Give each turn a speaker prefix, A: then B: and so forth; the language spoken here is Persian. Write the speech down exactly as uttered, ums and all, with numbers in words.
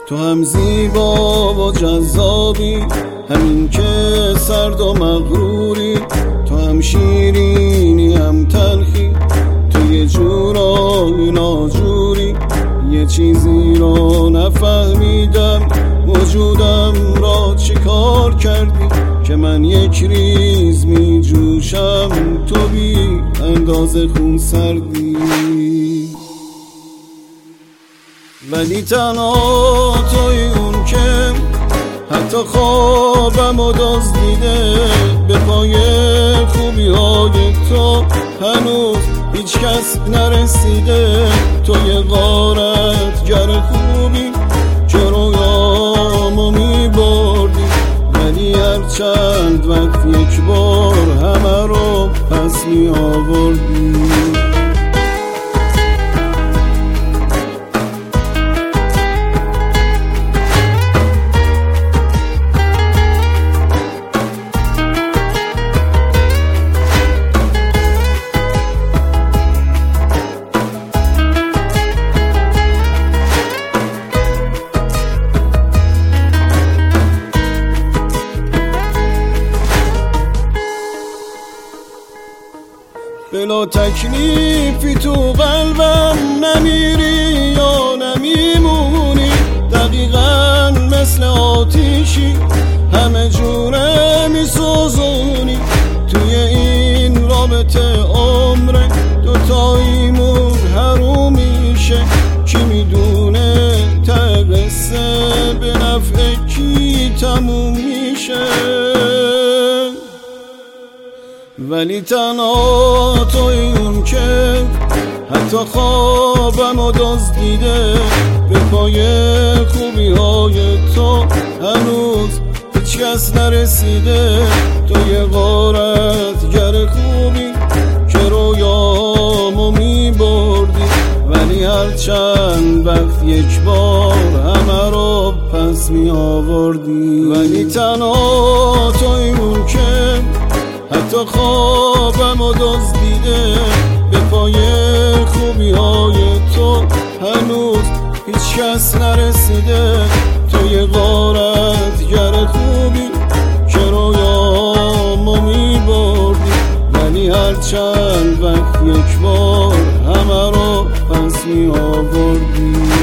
A: تو هم زیبا و جذابی، همین که سرد و مغروری. تو هم شیرینی هم تلخی، تو یه جورای ناجوری. یه چیزی رو نفهمیدم، وجودم را چی کار کردی که من یک ریز می جوشم، تو بی اندازه خون سردی. ولی تنها توی اون که حتی خوابم و دزدیده، به پای خوبی های تو هنوز هیچ کس نرسیده. تو یه غارتگر خوبی که رویامو میبردی، ولی هر چند وقت یک بار همه رو پس می آوردی. بلا تکلیفی تو قلبم، نمیری یا نمیمونی. دقیقا مثل آتیشی همه جوره میسوزونی. توی این رابطه عمره دوتاییمون حروم میشه. کی میدونه ته قصه به نفع کی تموم میشه. ولی تنها توی اون که حتی خوابم و دزدیده، به پای خوبی های تو هنوز هیچ کس نرسیده. تو یه غارتگر خوبی که رویامو میبردی، ولی هر چند وقت یک بار همه رو پس می آوردی. ولی تنها توی اون که حتی خوابم و دزدیده، به پای خوبی های تو هنوز هیچ کس نرسیده. تو یه غارتگر خوبی که رویامو میبردی، ولی هر چند وقت یک بار همه رو پس می آوردی.